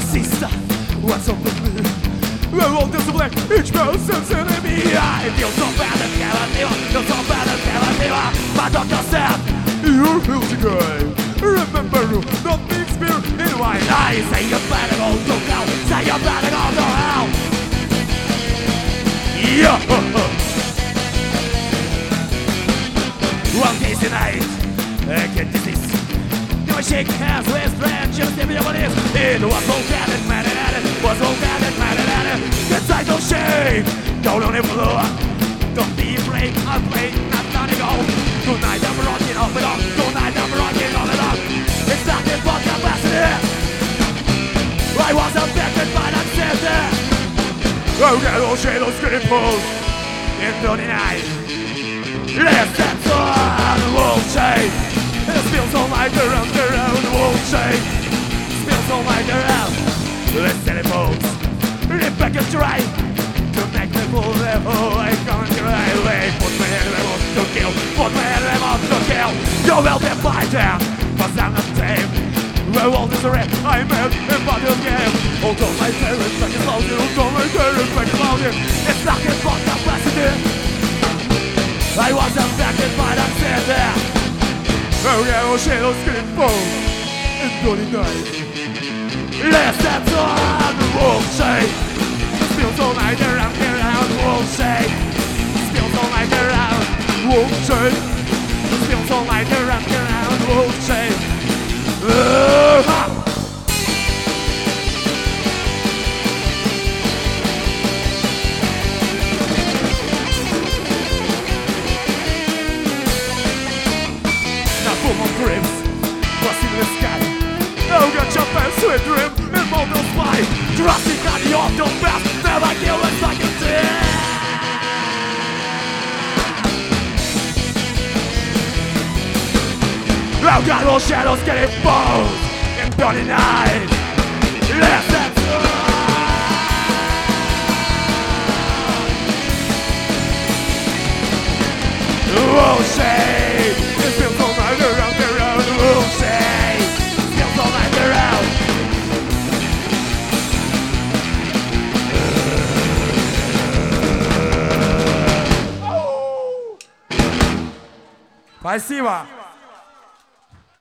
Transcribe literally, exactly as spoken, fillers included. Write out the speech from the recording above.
see stuff, what's up with me? The world is black, each person's enemy. I feel so bad and cannot live, feel so bad and cannot live. My doctor said, you're guilty guy. Remember, not the experience in my life. Say you're better go to hell, say you're better go to hell. Yeah. One day night, I get disease. You shake hands with friends, just give me your money. It was so bad and mad at it, was so bad and mad at it. Get sight of shame, don't on the floor. Don't be afraid, I'm afraid, not letting go. Tonight I'm rocking off and on, tonight I'm rocking on and on. It's nothing but capacity. I was affected by that center. Oh, get all shadows getting pulled into the night. Listen to the world shake. It feels so like around, around the world shake. It feels so like around. Listen to folks. Live back and try to make me full level. I can't try. Wait, put my head I want to kill. Put my head I want to kill. You will be fighting, but I'm not tame. The world is a wreck. I'm out in battle game. Although my parents back is loud, although my parents back is loud, it's nothing but capacity. I was affected by that center. Oh yeah, oh shadows getting bold into the night. Listen to the world shake. It feels so like around, around the world shake. It feels so like around the world shake. It feels so like around, around the world shake. Uh-huh. Grips, crossing the sky. Oh, got your best sweet dream in model spy. Drastic on the off the best, never kill us like a dead. Oh, got all shadows getting bold in burning night. Listen to oh, shade. It feels so like around. Спасибо.